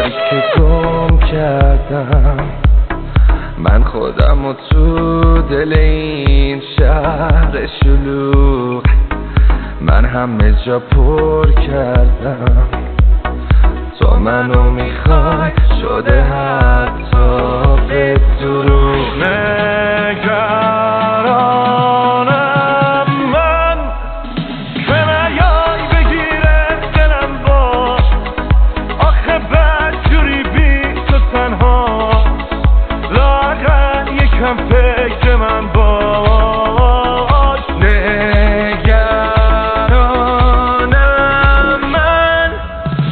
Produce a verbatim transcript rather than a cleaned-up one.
جایی که گم کردم من خودم و تو دل این شهر شلوغ، من همه جا پر کردم. تو منو میخوای شده حتی به دروغ.